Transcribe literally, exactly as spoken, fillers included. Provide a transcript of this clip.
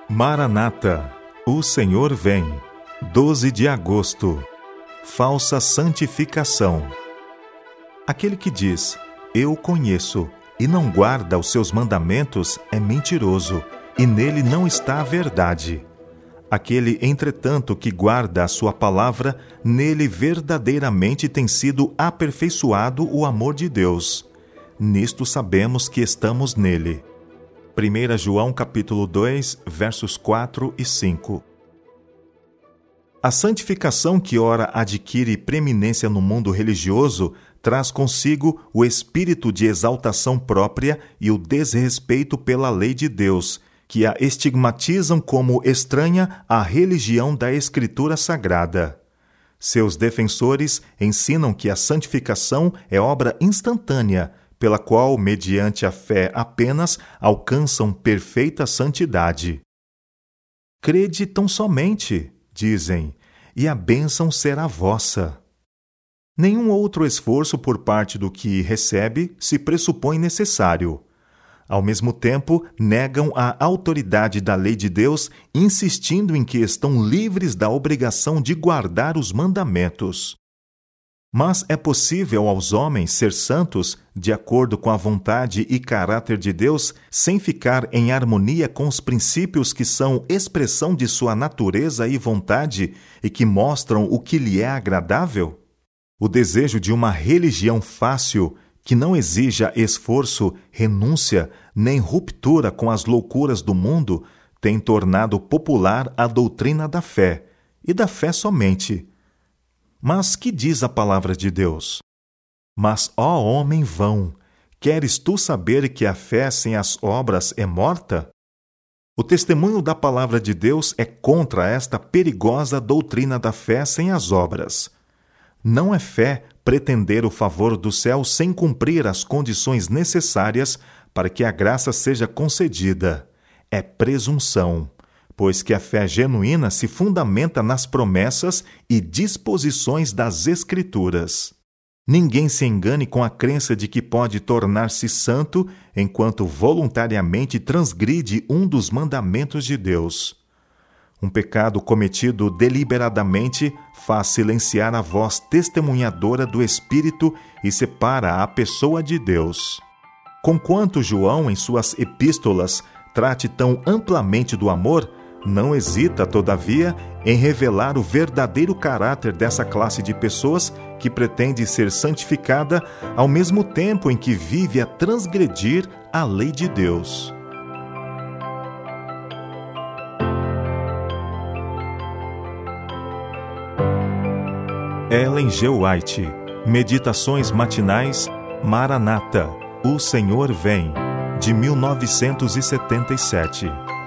Maranata, o Senhor vem. doze de agosto. Falsa santificação. Aquele que diz, eu conheço, e não guarda os seus mandamentos é mentiroso, e nele não está a verdade. Aquele, entretanto, que guarda a sua palavra, nele verdadeiramente tem sido aperfeiçoado o amor de Deus. Nisto sabemos que estamos nele. primeira João capítulo dois, versos quatro e cinco. A santificação que ora adquire preeminência no mundo religioso traz consigo o espírito de exaltação própria e o desrespeito pela lei de Deus, que a estigmatizam como estranha à religião da Escritura Sagrada. Seus defensores ensinam que a santificação é obra instantânea, pela qual, mediante a fé apenas, alcançam perfeita santidade. Crede tão somente, dizem, e a bênção será vossa. Nenhum outro esforço por parte do que recebe se pressupõe necessário. Ao mesmo tempo, negam a autoridade da lei de Deus, insistindo em que estão livres da obrigação de guardar os mandamentos. Mas é possível aos homens ser santos, de acordo com a vontade e caráter de Deus, sem ficar em harmonia com os princípios que são expressão de sua natureza e vontade e que mostram o que lhe é agradável? O desejo de uma religião fácil, que não exija esforço, renúncia, nem ruptura com as loucuras do mundo, tem tornado popular a doutrina da fé, e da fé somente. Mas que diz a palavra de Deus? Mas, ó homem vão, queres tu saber que a fé sem as obras é morta? O testemunho da palavra de Deus é contra esta perigosa doutrina da fé sem as obras. Não é fé pretender o favor do céu sem cumprir as condições necessárias para que a graça seja concedida. É presunção, pois que a fé genuína se fundamenta nas promessas e disposições das Escrituras. Ninguém se engane com a crença de que pode tornar-se santo enquanto voluntariamente transgride um dos mandamentos de Deus. Um pecado cometido deliberadamente faz silenciar a voz testemunhadora do Espírito e separa a pessoa de Deus. Conquanto João, em suas epístolas, trate tão amplamente do amor, não hesita, todavia, em revelar o verdadeiro caráter dessa classe de pessoas que pretende ser santificada ao mesmo tempo em que vive a transgredir a lei de Deus. Ellen G. White, Meditações Matinais, Maranata, o Senhor vem, de mil novecentos e setenta e sete.